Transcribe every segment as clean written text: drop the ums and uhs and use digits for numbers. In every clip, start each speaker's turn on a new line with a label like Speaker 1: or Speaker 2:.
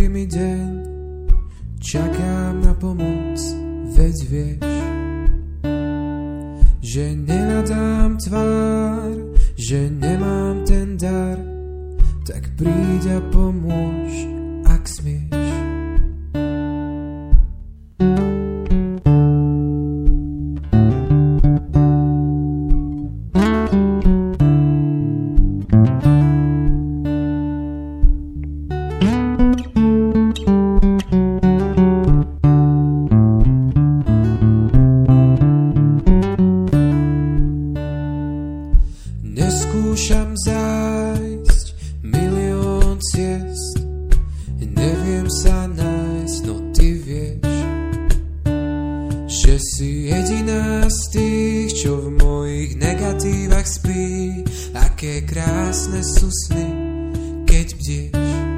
Speaker 1: mi deň, čakám na pomoc, veď vieš, že nenadám tvár, že nemám ten dar, tak príď a pomôž, ak smieš. Neskúšam zájsť milión ciest, neviem sa nájsť, no ty vieš, že si jediná z tých, čo v mojich negatívach spí. Aké krásne sú sny, keď bdieš.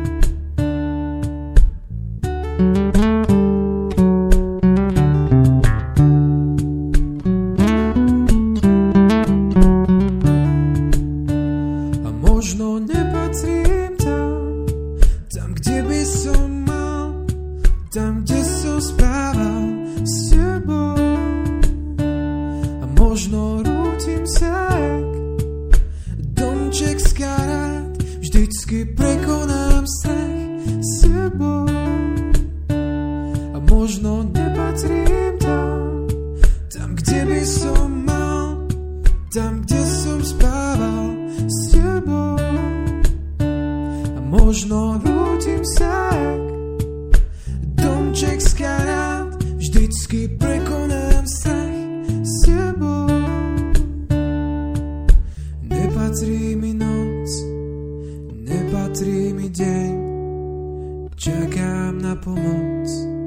Speaker 1: Možno nepatrím tam, kde by som mal, tam, kde som spával s tebou. A možno rútim sa jak domček z karát, vždycky prekonám strach s tebou. A možno nepatrím tam, kde by som mal, tam, kde som spával s tebou. A možno rútim sa jak domček z karát, vždycky prekonám strach s tebou. Nepatrí mi noc, nepatrí mi deň, čakám na pomoc,